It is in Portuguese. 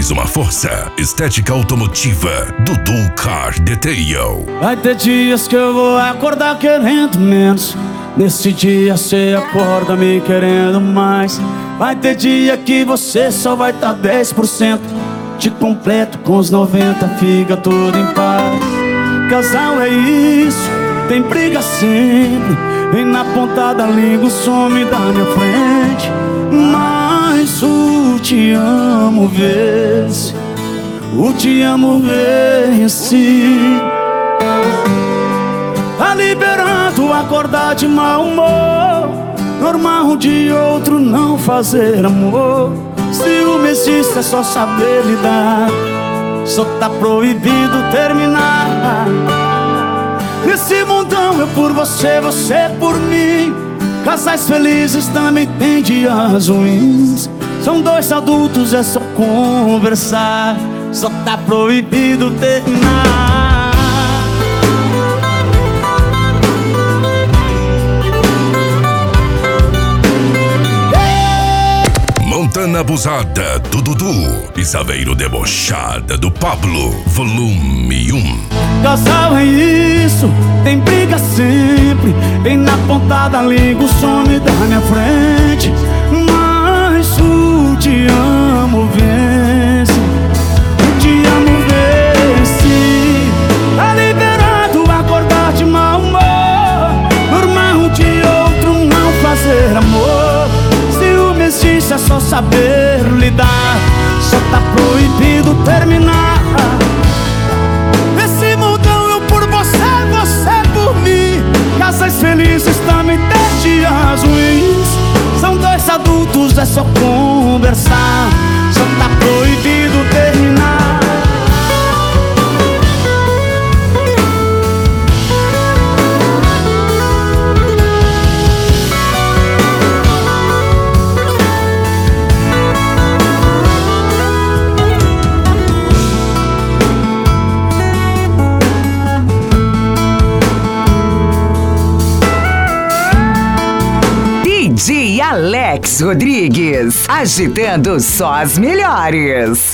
mais uma força. Estética automotiva Dudu Car Detail. Vai ter dias que eu vou acordar querendo menos. Nesse dia cê acorda me querendo mais. Vai ter dia que você só vai tá 10%. Te completo com os 90, fica tudo em paz. Casal é isso, tem briga sempre. Vem na ponta da língua, some da minha frente. Mas o te amo vence, o te amo vence. Tá liberando acordar de mau humor. Normal um de outro não fazer amor. Ciúme existe, é só saber lidar. Só tá proibido terminar. Nesse mundão eu por você, você por mim. Casais felizes também tem dias ruins. São dois adultos, é só conversar. Só tá proibido terminar. Montana abusada do Dudu e Saveiro debochada do Pablo, volume 1. Casal é isso, tem briga sempre. Vem na ponta da língua, some da minha frente. Mas o te amo vence, o te amo vence. Tá liberado acordar de mau humor. Normal um de outro não fazer amor. Ciúme existe, é só saber lidar. Só tá proibido terminar. Casais felizes também tem dias ruins. São dois adultos, é só conversar. Só tá proibido terminar. DJ Alex Rodrigues, agitando só as melhores.